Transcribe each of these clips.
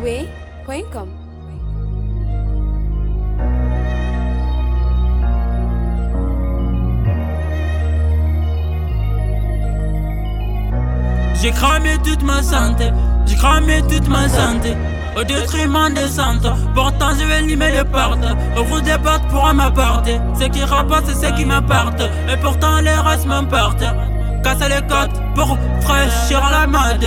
ZambianMusic.com. J'ai cramé toute ma santé, au détriment des santé. Pourtant je vais limer les portes, ouvre des portes pour m'apporter. Ce qui rapporte c'est ce qui m'apporte, et pourtant les restes m'importent. Casser les côtes pour fraîchir la mode.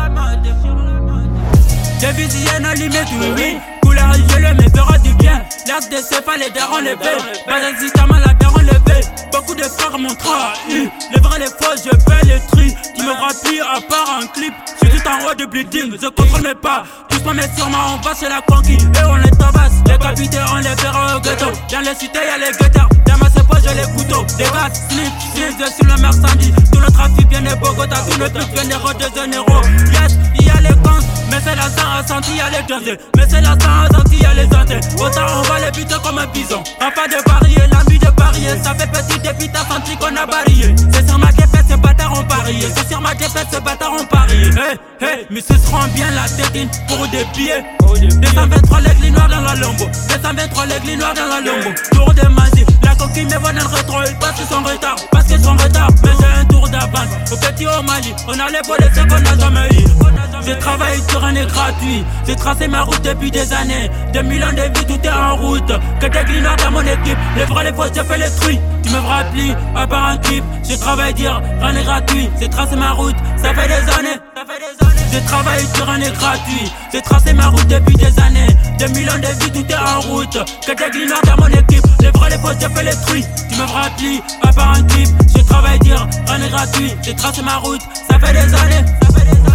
Des visiennes allumées tout oui. Couleur gelée mais fera du bien. L'air des céphales les darons les belles. Pas d'existement la daron les belles. Beaucoup de frères m'ont trahi. Les vrais les faux je fais les tri. Tu me remplis à part un clip. Je suis tout en haut de bleeding, je contrôle mes pas. Doucement mais sûrement on va chez la conquille. Et on les tabasse, les capités on les verra au ghetto. Dans les cités y'a les guetteurs, dans ma poches j'ai les couteaux. Des gars slip, je suis le Mercedes. Tout le trafic vient de Bogota, tout le truc vient de Rio de Janeiro. Yes, y'a les comptes, mais c'est la sang senti y'a les gazés. Mais c'est la sang senti y'a les antés. Autant on va les buter comme un bison. Enfin de parier, l'envie de parier. Ça fait petit depuis t'as senti qu'on a barillé. C'est sur ma défaite, ces bâtards ont parié. C'est sur ma défaite, ces bâtards ont parié. Hey, mais ce seront bien la tétine pour des billets. 223 l'aigles noirs dans la Lambo. 223 l'aigles noirs dans la Lambo. Tour de magie, la coquille me voit dans le rétro. Il passe son retard, parce qu'ils sont retard. Mais j'ai un tour d'avance, au petit au Mali. On a les volets, c'est qu'on n'a jamais eu. J'ai travaillé sur un nez gratuit. J'ai tracé ma route depuis des années. 2 millions de vies, tout est en route. Que des glinoirs dans mon équipe. Les vrais, les faux, j'ai fait les trucs. Tu me feras plus, à part un clip. J'ai travaillé dire, rien n'est gratuit. J'ai tracé ma route, ça fait des années. J'ai travaillé sur un nez gratuit. J'ai tracé ma route depuis des années. 2 millions de vies, tout est en route. Que des glinoirs dans mon équipe. Les vrais, les faux, j'ai fait les trucs. Tu me feras plus, à part un clip. J'ai travaillé dire, rien n'est gratuit. J'ai tracé ma route, ça fait des années.